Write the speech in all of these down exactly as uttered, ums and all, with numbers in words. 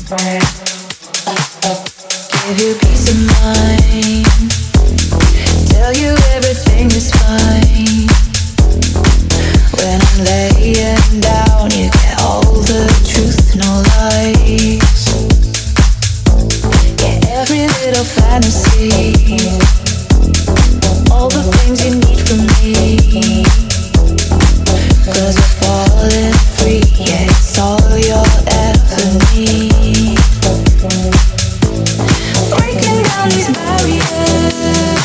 Give you peace of mind. Tell you everything is fine. When I'm laying down, you get all the truth, no lies. Get every little fantasy, all the things you need from me. Cause we're falling free, yeah, it's all you'll ever need. Breaking down these barriers,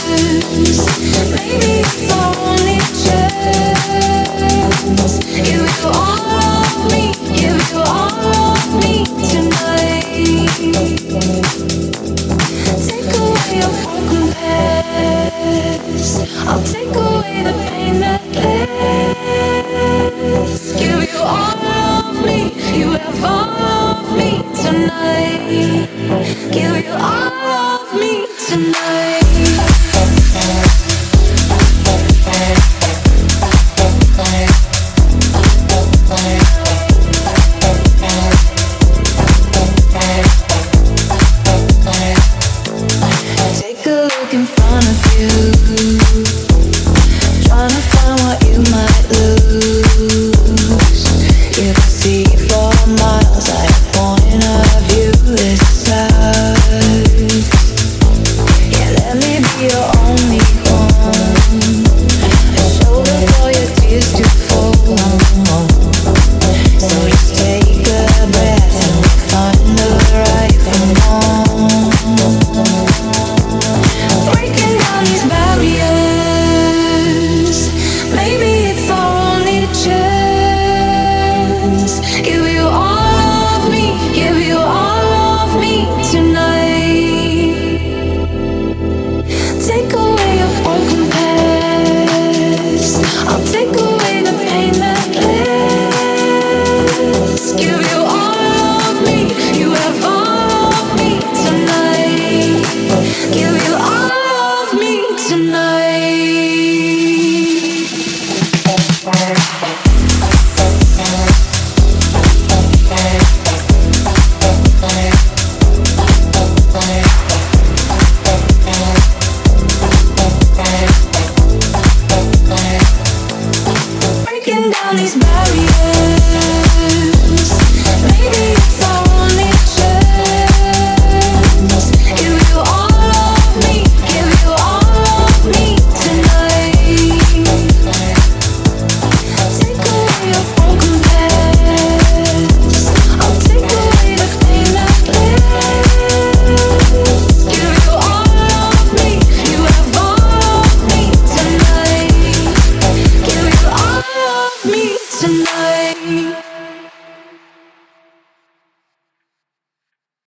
maybe it's our only chance. Give you all of me, give you all of me tonight. Take away your broken past, I'll take away the pain that lasts. Give you all of me, you have all of me tonight. Give you all of me tonight.